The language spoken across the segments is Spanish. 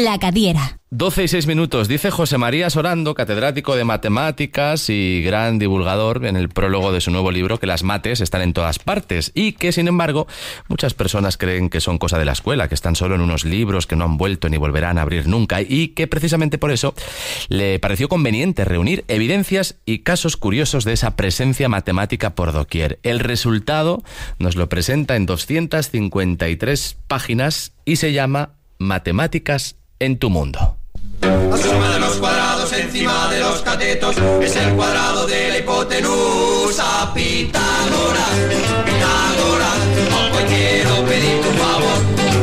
La Cadiera. 12:06. Dice José María Sorando, catedrático de matemáticas y gran divulgador en el prólogo de su nuevo libro, que las mates están en todas partes y que, sin embargo, muchas personas creen que son cosa de la escuela, que están solo en unos libros que no han vuelto ni volverán a abrir nunca, y que precisamente por eso le pareció conveniente reunir evidencias y casos curiosos de esa presencia matemática por doquier. El resultado nos lo presenta en 253 páginas y se llama Matemáticas en tu mundo. La suma de los cuadrados encima de los catetos es el cuadrado de la hipotenusa. Pitágoras, Pitágoras, hoy quiero pedirte un favor.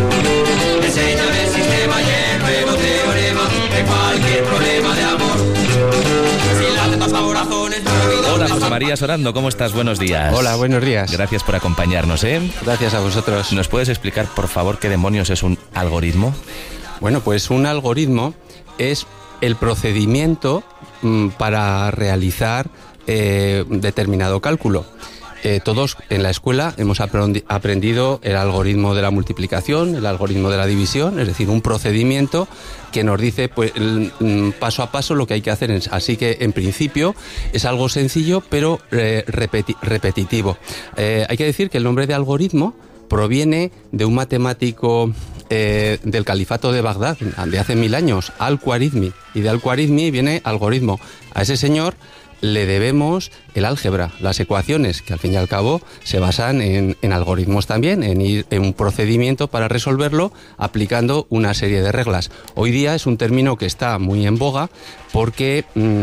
Enséñame el sistema y el nuevo teorema de cualquier problema de amor. Sin las dos razones no he oído. Hola José María Sorando, ¿cómo estás? Buenos días. Hola, buenos días. Gracias por acompañarnos, Gracias a vosotros. ¿Nos puedes explicar, por favor, qué demonios es un algoritmo? Bueno, pues un algoritmo es el procedimiento para realizar determinado cálculo. Todos en la escuela hemos aprendido el algoritmo de la multiplicación, el algoritmo de la división, es decir, un procedimiento que nos dice pues, paso a paso lo que hay que hacer. Así que, en principio, es algo sencillo, pero repetitivo. Hay que decir que el nombre de algoritmo proviene de un matemático del califato de Bagdad, de hace 1000 años, Al-Khwarizmi. Y de Al-Khwarizmi viene algoritmo. A ese señor le debemos el álgebra, las ecuaciones, que al fin y al cabo se basan en algoritmos también, en un procedimiento para resolverlo aplicando una serie de reglas. Hoy día es un término que está muy en boga porque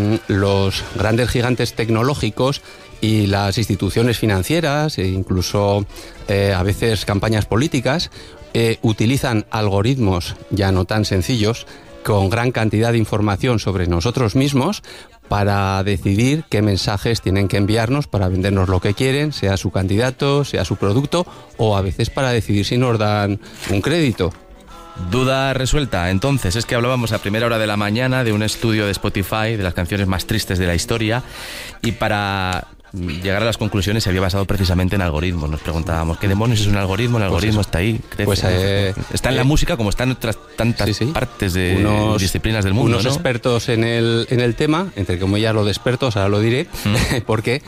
los grandes gigantes tecnológicos y las instituciones financieras e incluso a veces campañas políticas utilizan algoritmos ya no tan sencillos con gran cantidad de información sobre nosotros mismos para decidir qué mensajes tienen que enviarnos para vendernos lo que quieren, sea su candidato, sea su producto, o a veces para decidir si nos dan un crédito. Duda resuelta. Entonces, es que hablábamos a primera hora de la mañana de un estudio de Spotify de las canciones más tristes de la historia, y para llegar a las conclusiones se había basado precisamente en algoritmos. Nos preguntábamos, ¿qué demonios es un algoritmo? El algoritmo está ahí, crece, pues, está en la música como está en otras tantas partes de disciplinas del mundo, unos expertos en el tema, entre comillas lo de expertos, ahora lo diré, porque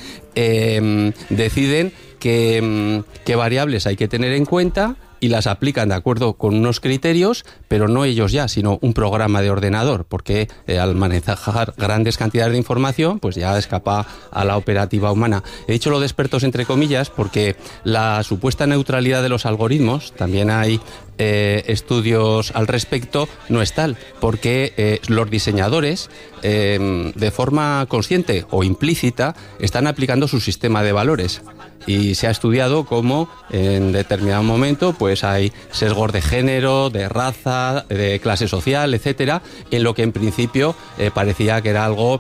deciden qué variables hay que tener en cuenta y las aplican de acuerdo con unos criterios, pero no ellos ya, sino un programa de ordenador, porque al manejar grandes cantidades de información, pues ya escapa a la operativa humana. He dicho lo de expertos entre comillas porque la supuesta neutralidad de los algoritmos, también hay estudios al respecto, no es tal, porque los diseñadores de forma consciente o implícita están aplicando su sistema de valores. Y se ha estudiado cómo en determinado momento pues hay sesgos de género, de raza, de clase social, etcétera, en lo que en principio parecía que era algo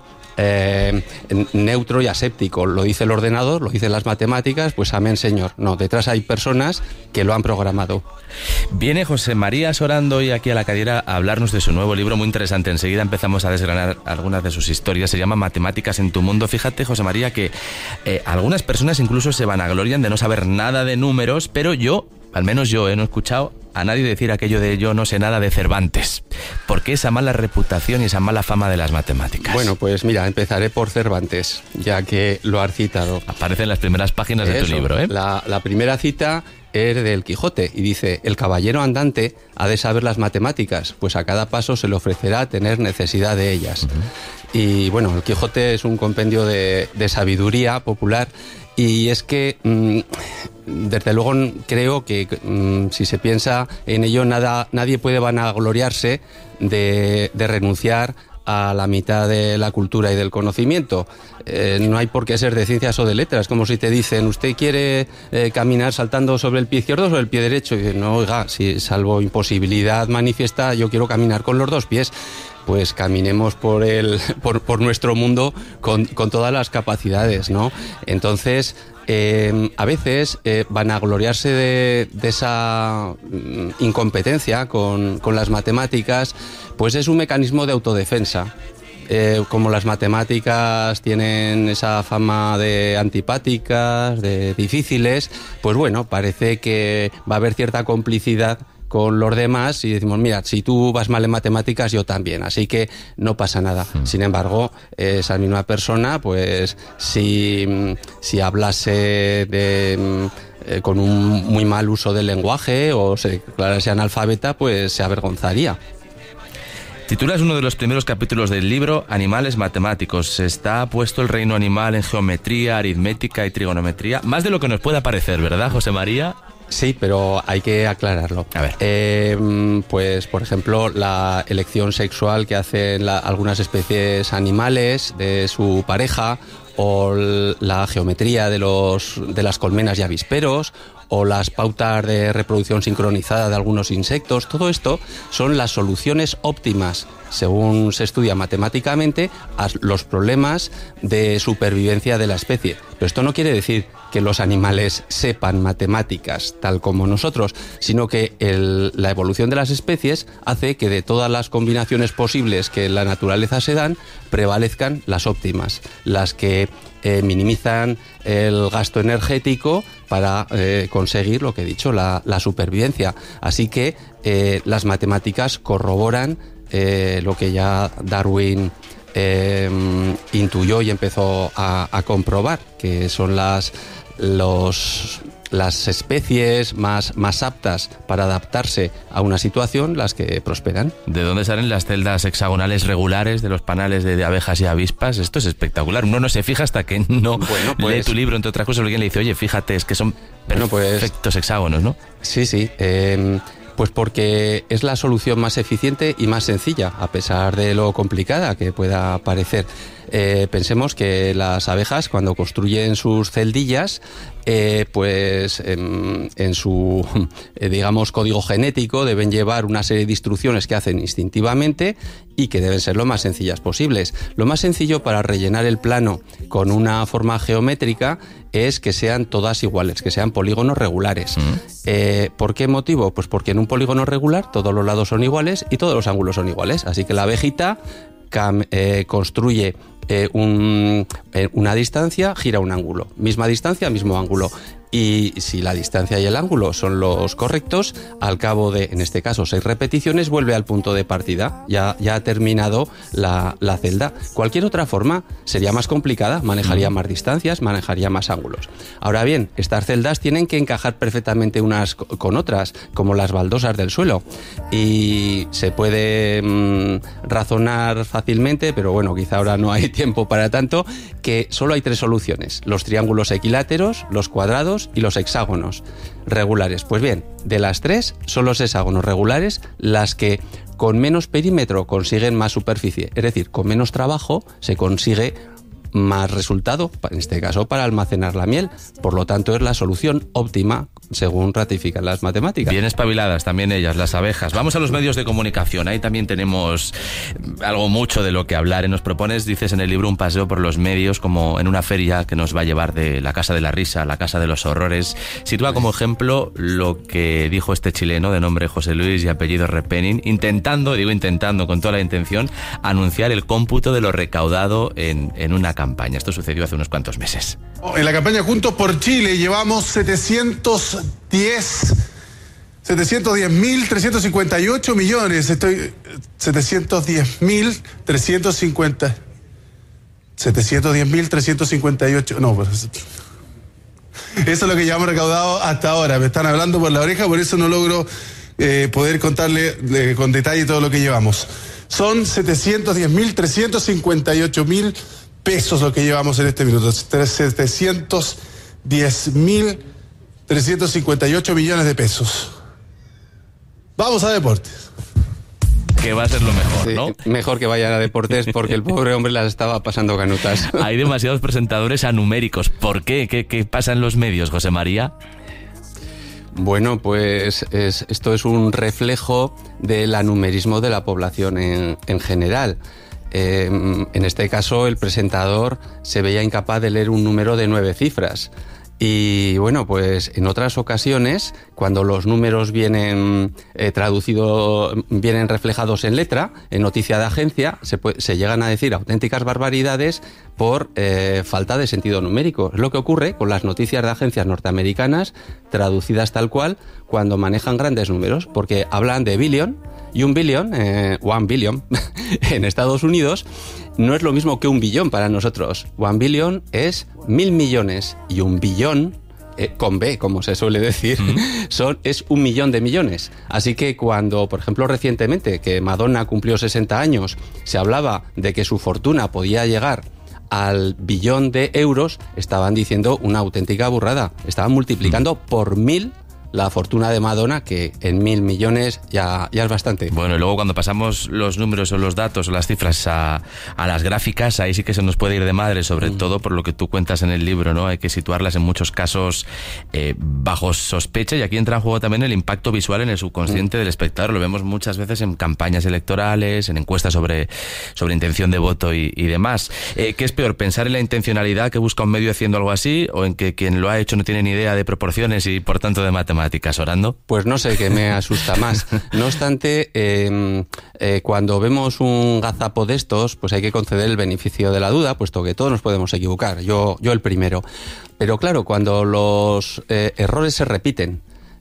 neutro y aséptico. Lo dice el ordenador, lo dicen las matemáticas, pues amén señor. No, detrás hay personas que lo han programado. Viene José María Sorando hoy aquí a La Cadiera a hablarnos de su nuevo libro muy interesante. Enseguida empezamos a desgranar algunas de sus historias. Se llama Matemáticas en tu mundo. Fíjate, José María, que algunas personas incluso se vanaglorian de no saber nada de números, pero al menos yo, no he escuchado a nadie decir aquello de yo no sé nada de Cervantes. ¿Por qué esa mala reputación y esa mala fama de las matemáticas? Bueno, pues mira, empezaré por Cervantes, ya que lo has citado. Aparece en las primeras páginas de tu libro, ¿eh? La primera cita es del Quijote y dice: el caballero andante ha de saber las matemáticas, pues a cada paso se le ofrecerá tener necesidad de ellas. Y bueno, el Quijote es un compendio de sabiduría popular. Y es que, desde luego, creo que si se piensa en ello, nadie puede vanagloriarse de renunciar a la mitad de la cultura y del conocimiento. No hay por qué ser de ciencias o de letras, como si te dicen, ¿usted quiere caminar saltando sobre el pie izquierdo o sobre el pie derecho? Y dices, no, oiga, si salvo imposibilidad manifiesta, yo quiero caminar con los dos pies. Pues caminemos por nuestro mundo con todas las capacidades, ¿no? Entonces, a veces vanagloriarse de esa incompetencia con las matemáticas, pues es un mecanismo de autodefensa. Como las matemáticas tienen esa fama de antipáticas, de difíciles, pues bueno, parece que va a haber cierta complicidad con los demás y decimos, mira, si tú vas mal en matemáticas, yo también, así que no pasa nada. Sin embargo, esa misma persona, pues si hablase con un muy mal uso del lenguaje o se declarase analfabeta, pues se avergonzaría. Titulas uno de los primeros capítulos del libro Animales matemáticos. Está puesto el reino animal en geometría, aritmética y trigonometría. Más de lo que nos pueda parecer, ¿verdad, José María? Sí, pero hay que aclararlo. A ver. Pues, por ejemplo, la elección sexual que hacen algunas especies animales de su pareja, o la geometría de las colmenas y avisperos, o las pautas de reproducción sincronizada de algunos insectos. Todo esto son las soluciones óptimas, según se estudia matemáticamente, a los problemas de supervivencia de la especie. Pero esto no quiere decir que los animales sepan matemáticas tal como nosotros, sino que la evolución de las especies hace que de todas las combinaciones posibles que en la naturaleza se dan, prevalezcan las óptimas, las que minimizan el gasto energético para conseguir lo que he dicho, la supervivencia. Así que las matemáticas corroboran lo que ya Darwin intuyó y empezó a comprobar, que son las especies más aptas para adaptarse a una situación, las que prosperan. ¿De dónde salen las celdas hexagonales regulares de los panales de abejas y avispas? Esto es espectacular. Uno no se fija hasta que no lee tu libro, entre otras cosas, alguien le dice, oye, fíjate, es que son perfectos hexágonos, ¿no? Sí. Pues porque es la solución más eficiente y más sencilla, a pesar de lo complicada que pueda parecer. Pensemos que las abejas, cuando construyen sus celdillas, pues en su, digamos, código genético deben llevar una serie de instrucciones que hacen instintivamente y que deben ser lo más sencillas posibles. Lo más sencillo para rellenar el plano con una forma geométrica es que sean todas iguales, que sean polígonos regulares. ¿Por qué motivo? Pues porque en un polígono regular todos los lados son iguales y todos los ángulos son iguales. Así que la abejita construye una distancia, gira un ángulo. Misma distancia, mismo ángulo. Y si la distancia y el ángulo son los correctos, al cabo de, en este caso, 6 repeticiones, vuelve al punto de partida. Ya ha terminado la celda. Cualquier otra forma sería más complicada, manejaría más distancias, manejaría más ángulos. Ahora bien, estas celdas tienen que encajar perfectamente unas con otras, como las baldosas del suelo. Y se puede razonar fácilmente, pero bueno, quizá ahora no hay tiempo para tanto, que solo hay 3 soluciones: los triángulos equiláteros, los cuadrados y los hexágonos regulares. Pues bien, de las 3 son los hexágonos regulares las que con menos perímetro consiguen más superficie, es decir, con menos trabajo se consigue más resultado, en este caso para almacenar la miel. Por lo tanto, es la solución óptima, según ratifican las matemáticas. Bien espabiladas también ellas, las abejas. Vamos a los medios de comunicación. Ahí también tenemos algo mucho de lo que hablar. Y nos propones, dices en el libro, un paseo por los medios, como en una feria que nos va a llevar de la Casa de la Risa a la Casa de los Horrores. Sitúa como ejemplo lo que dijo este chileno de nombre José Luis y apellido Repenin, intentando con toda la intención, anunciar el cómputo de lo recaudado en una campaña. Esto sucedió hace unos cuantos meses. En la campaña Juntos por Chile llevamos 710.358 millones. 710.358. No, pues eso es lo que llevamos recaudado hasta ahora. Me están hablando por la oreja, por eso no logro poder contarle con detalle todo lo que llevamos. Son 710.358.000 pesos lo que llevamos en este minuto. 710.358 millones de pesos. Vamos a deportes. Que va a ser lo mejor, ¿no? Sí, mejor que vayan a deportes, porque el pobre hombre las estaba pasando canutas. Hay demasiados presentadores anuméricos. ¿Por qué? ¿Qué pasa en los medios, José María? Bueno, pues esto es un reflejo del anumerismo de la población en general. En este caso, el presentador se veía incapaz de leer un número de 9 cifras. Y bueno, pues en otras ocasiones, cuando los números vienen vienen reflejados en letra, en noticia de agencia, se llegan a decir auténticas barbaridades por falta de sentido numérico. Es lo que ocurre con las noticias de agencias norteamericanas traducidas tal cual cuando manejan grandes números, porque hablan de billion y un billion, one billion, en Estados Unidos no es lo mismo que un billón para nosotros. One billion es 1.000 millones y un billón, con B, como se suele decir, es 1 millón de millones. Así que cuando, por ejemplo, recientemente, que Madonna cumplió 60 años, se hablaba de que su fortuna podía llegar al billón de euros, estaban diciendo una auténtica burrada. Estaban multiplicando por 1.000 la fortuna de Madonna, que en 1.000 millones ya es bastante. Bueno, y luego cuando pasamos los números o los datos o las cifras a las gráficas, ahí sí que se nos puede ir de madre, sobre todo por lo que tú cuentas en el libro, ¿no? Hay que situarlas en muchos casos bajo sospecha, y aquí entra en juego también el impacto visual en el subconsciente del espectador. Lo vemos muchas veces en campañas electorales, en encuestas sobre intención de voto y demás. ¿Qué es peor, pensar en la intencionalidad que busca un medio haciendo algo así, o en que quien lo ha hecho no tiene ni idea de proporciones y por tanto de matemáticas? Orando. Pues no sé qué me asusta más. No obstante, cuando vemos un gazapo de estos, pues hay que conceder el beneficio de la duda, puesto que todos nos podemos equivocar, yo el primero. Pero claro, cuando los errores se repiten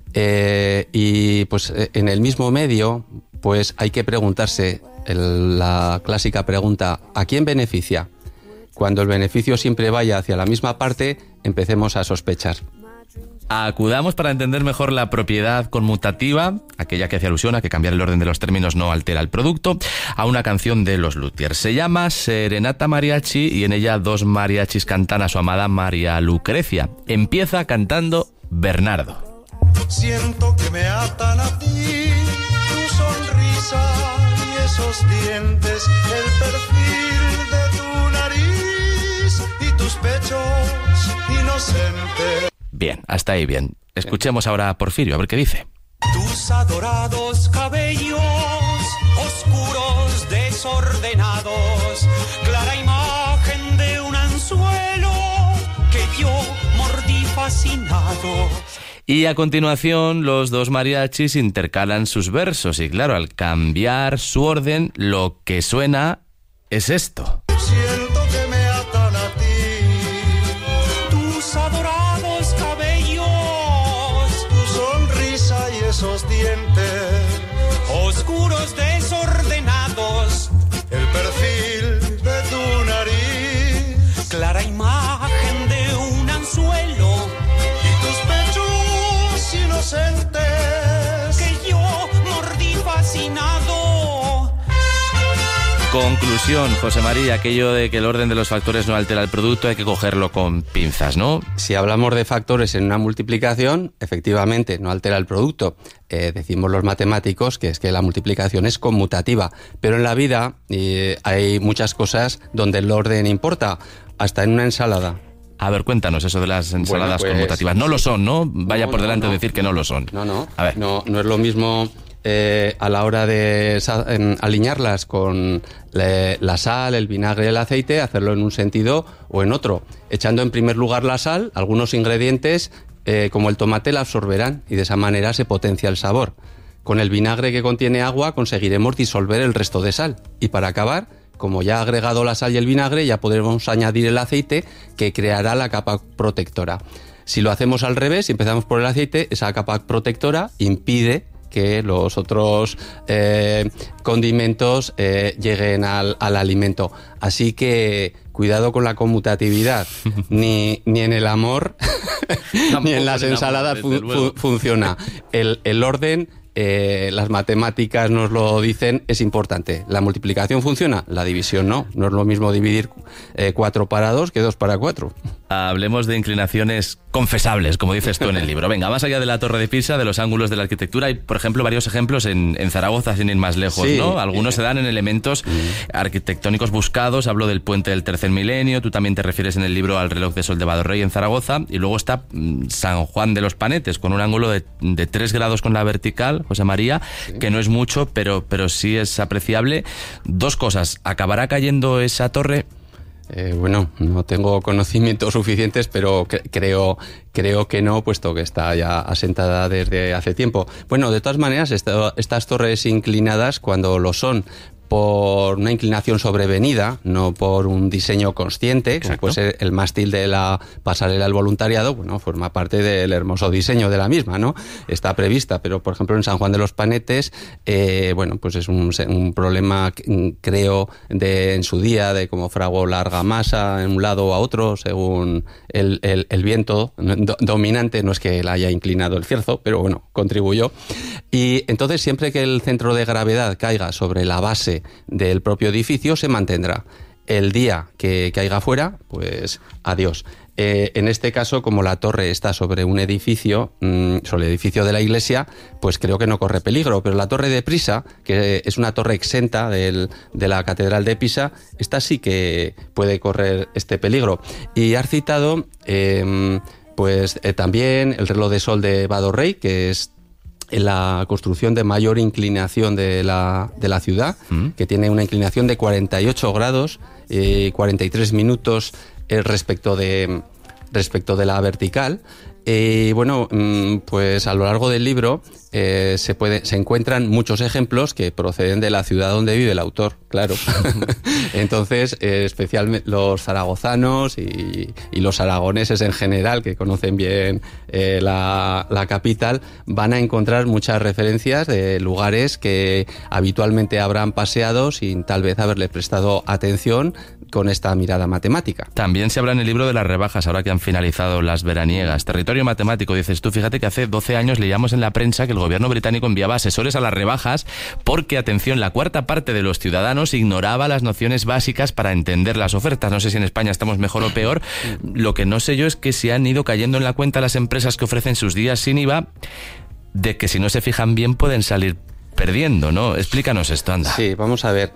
y pues en el mismo medio, pues hay que preguntarse la clásica pregunta: ¿a quién beneficia? Cuando el beneficio siempre vaya hacia la misma parte, empecemos a sospechar. Acudamos para entender mejor la propiedad conmutativa, aquella que hace alusión a que cambiar el orden de los términos no altera el producto, a una canción de los Luthiers. Se llama Serenata Mariachi y en ella dos mariachis cantan a su amada María Lucrecia. Empieza cantando Bernardo. Siento que me atan a ti, tu sonrisa y esos dientes, el perfil de tu nariz y tus pechos inocentes. Bien, hasta ahí bien. Escuchemos ahora a Porfirio, a ver qué dice. Tus adorados cabellos, oscuros, desordenados, clara imagen de un anzuelo que yo mordí fascinado. Y a continuación, los dos mariachis intercalan sus versos y claro, al cambiar su orden, lo que suena es esto. Siento que me atan a ti, tus adorados cabellos, tu sonrisa y esos dientes, oscuros, desordenados, el perfil de tu nariz, clara imagen de un anzuelo y tus pechos inocentes que yo mordí fascinado. Conclusión, José María, aquello de que el orden de los factores no altera el producto, hay que cogerlo con pinzas, ¿no? Si hablamos de factores en una multiplicación, efectivamente no altera el producto. Decimos los matemáticos que es que la multiplicación es conmutativa, pero en la vida hay muchas cosas donde el orden importa, hasta en una ensalada. A ver, cuéntanos eso de las ensaladas conmutativas. No lo son, ¿no? Vaya por delante decir que no lo son. No. A ver. No es lo mismo a la hora de alinearlas con la sal, el vinagre y el aceite, hacerlo en un sentido o en otro. Echando en primer lugar la sal, algunos ingredientes como el tomate la absorberán y de esa manera se potencia el sabor. Con el vinagre que contiene agua conseguiremos disolver el resto de sal. Y para acabar, como ya ha agregado la sal y el vinagre, ya podremos añadir el aceite que creará la capa protectora. Si lo hacemos al revés, si empezamos por el aceite, esa capa protectora impide que los otros condimentos lleguen al alimento. Así que cuidado con la conmutatividad. Ni en el amor ni en las ensaladas funciona. El orden, las matemáticas nos lo dicen, es importante. La multiplicación funciona, la división no. No es lo mismo dividir 4 para 2 que 2 para 4. Hablemos de inclinaciones confesables, como dices tú en el libro. Venga, más allá de la Torre de Pisa, de los ángulos de la arquitectura, hay, por ejemplo, varios ejemplos en Zaragoza, sin ir más lejos, sí, ¿no? Algunos se dan en elementos arquitectónicos buscados. Hablo del puente del Tercer Milenio, tú también te refieres en el libro al reloj de sol de Badorrey en Zaragoza, y luego está San Juan de los Panetes, con un ángulo de 3 grados con la vertical, José María, sí, que no es mucho, pero sí es apreciable. Dos cosas, ¿acabará cayendo esa torre? Bueno, no tengo conocimientos suficientes, pero creo que no, puesto que está ya asentada desde hace tiempo. Bueno, de todas maneras, estas torres inclinadas, cuando lo son por una inclinación sobrevenida, no por un diseño consciente, como puede ser el mástil de la pasarela del voluntariado, bueno, forma parte del hermoso diseño de la misma, ¿no? Está prevista, pero por ejemplo en San Juan de los Panetes, bueno, pues es un problema, creo, en su día, de cómo fragó la argamasa en un lado o a otro, según el viento dominante. No es que la haya inclinado el cierzo, pero bueno, contribuyó. Y entonces, siempre que el centro de gravedad caiga sobre la base del propio edificio, se mantendrá. El día que caiga fuera, pues adiós. En este caso, como la torre está sobre un edificio, sobre el edificio de la iglesia, pues creo que no corre peligro. Pero la torre de Pisa, que es una torre exenta de la Catedral de Pisa, esta sí que puede correr este peligro. Y has citado también el reloj de sol de Vado Rey, que es la construcción de mayor inclinación de la ciudad, que tiene una inclinación de 48 grados, 43 minutos respecto de la vertical. Bueno, pues a lo largo del libro se encuentran muchos ejemplos que proceden de la ciudad donde vive el autor, claro. Entonces, especialmente los zaragozanos y los aragoneses en general, que conocen bien la capital, van a encontrar muchas referencias de lugares que habitualmente habrán paseado sin tal vez haberle prestado atención con esta mirada matemática. También se habla en el libro de las rebajas, ahora que han finalizado las veraniegas. Territorio matemático, dices tú. Fíjate que hace 12 años leíamos en la prensa que el gobierno británico enviaba asesores a las rebajas porque, atención, la cuarta parte de los ciudadanos ignoraba las nociones básicas para entender las ofertas. No sé si en España estamos mejor o peor. Lo que no sé yo es que se han ido cayendo en la cuenta las empresas que ofrecen sus días sin IVA, de que si no se fijan bien pueden salir perdiendo, ¿no? Explícanos esto, anda. Sí, vamos a ver.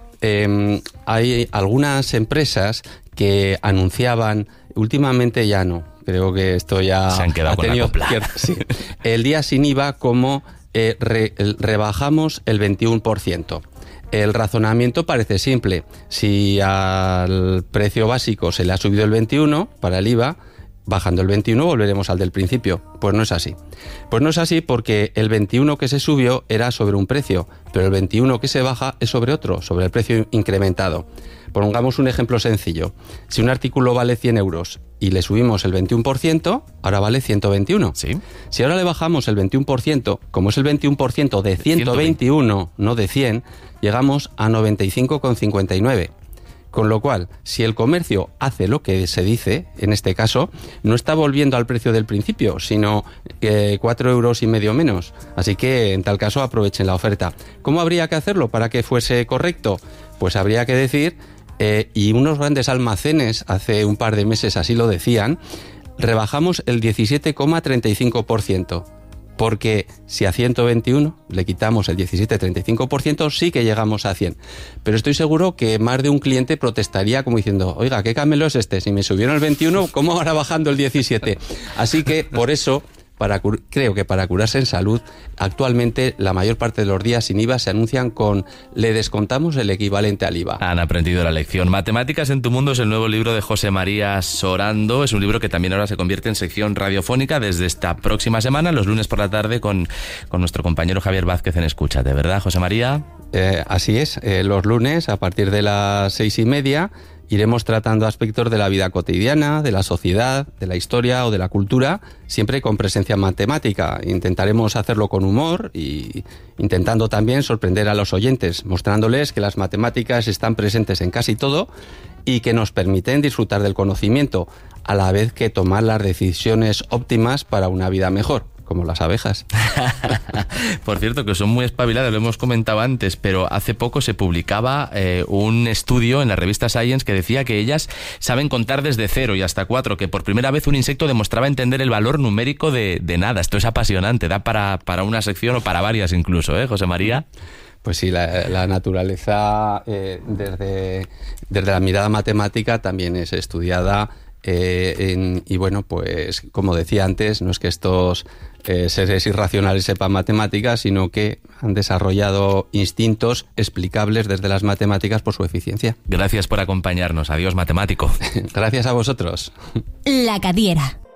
Hay algunas empresas que anunciaban, últimamente ya no, creo que esto ya se han quedado con la copla. Sí, el día sin IVA como rebajamos el 21%. El razonamiento parece simple. Si al precio básico se le ha subido el 21 para el IVA, bajando el 21 volveremos al del principio. Pues no es así. Pues no es así porque el 21 que se subió era sobre un precio, pero el 21 que se baja es sobre otro, sobre el precio incrementado. Pongamos un ejemplo sencillo. Si un artículo vale 100 euros y le subimos el 21%, ahora vale 121. ¿Sí? Si ahora le bajamos el 21%, como es el 21% de 121, no de 100, llegamos a 95,59. Con lo cual, si el comercio hace lo que se dice, en este caso, no está volviendo al precio del principio, sino 4,5 euros menos. Así que, en tal caso, aprovechen la oferta. ¿Cómo habría que hacerlo para que fuese correcto? Pues habría que decir, y unos grandes almacenes hace un par de meses así lo decían, rebajamos el 17,35%. Porque si a 121 le quitamos el 17,35%, sí que llegamos a 100. Pero estoy seguro que más de un cliente protestaría como diciendo, oiga, ¿qué camelo es este? Si me subieron el 21, ¿cómo ahora bajando el 17? Así que, por eso, creo que para curarse en salud, actualmente la mayor parte de los días sin IVA se anuncian con le descontamos el equivalente al IVA. Han aprendido la lección. Matemáticas en tu mundo es el nuevo libro de José María Sorando. Es un libro que también ahora se convierte en sección radiofónica desde esta próxima semana, los lunes por la tarde, con nuestro compañero Javier Vázquez en Escúchate, ¿verdad, José María? Así es, los lunes a partir de las 6:30 iremos tratando aspectos de la vida cotidiana, de la sociedad, de la historia o de la cultura, siempre con presencia matemática. Intentaremos hacerlo con humor y intentando también sorprender a los oyentes, mostrándoles que las matemáticas están presentes en casi todo y que nos permiten disfrutar del conocimiento, a la vez que tomar las decisiones óptimas para una vida mejor. Como las abejas. Por cierto, que son muy espabiladas, lo hemos comentado antes, pero hace poco se publicaba un estudio en la revista Science que decía que ellas saben contar desde 0 y hasta 4, que por primera vez un insecto demostraba entender el valor numérico de nada. Esto es apasionante, da para una sección o para varias incluso, ¿eh, José María? Pues sí, la naturaleza desde la mirada matemática también es estudiada. Y bueno, pues como decía antes, no es que estos seres irracionales sepan matemáticas, sino que han desarrollado instintos explicables desde las matemáticas por su eficiencia. Gracias por acompañarnos. Adiós, matemático. Gracias a vosotros. La Cadiera.